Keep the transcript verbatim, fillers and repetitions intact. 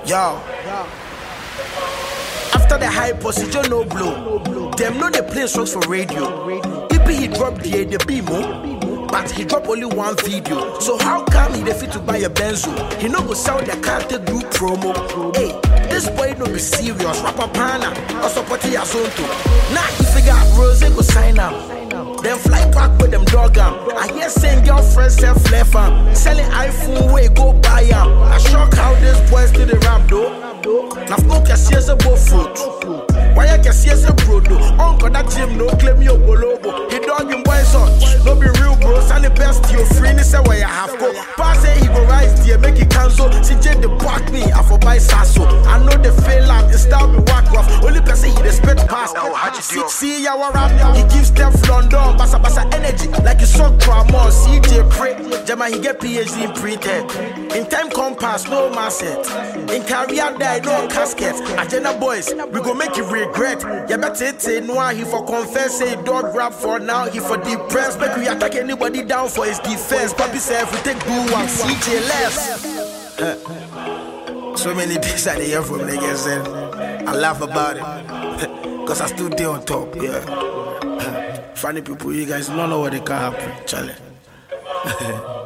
Yo. After the high procedure no blow, them know they play songs for radio. If he drop the the Bimo, but he drop only one video. So how come he dey fit to buy a Benzo? He no go sell the car to do promo. Hey, this boy no be serious. Rapper pana, or support Yazonto. Now he figure Rose go sign out. Then fly back with them dog am. I hear saying girlfriend sell flare fam. Selling iPhone way go buy am. I shock how this boys do the rap though. Now no can see as a bull fruit. Why I can see as a bro though. Uncle that Jim no claim your bolobo. He dog him boys on. No be real bro. Send the best to your free. Ni say where you have go. Pass say he go rise there make it cancel. C J the back me. I for buy Sasso. I know the fail am. It's style be whack rough. Only person he the spit pass. See, see ya rap. He gives Steph London. Basa basa energy like you saw Tramon. C J pray. Jama he get P H D in pre-tech. In time compass no mindset. In career die no casket. Agenda boys we go make you regret. Ya better say no he for confess say dog rap for now he for depressed. Make we attack anybody down for his defense. Papi say if we take blue one C J left. So many things that they hear from niggas and I laugh about it. Cause I still there on top, yeah. Funny people, you guys don't know what they can happen, Charlie.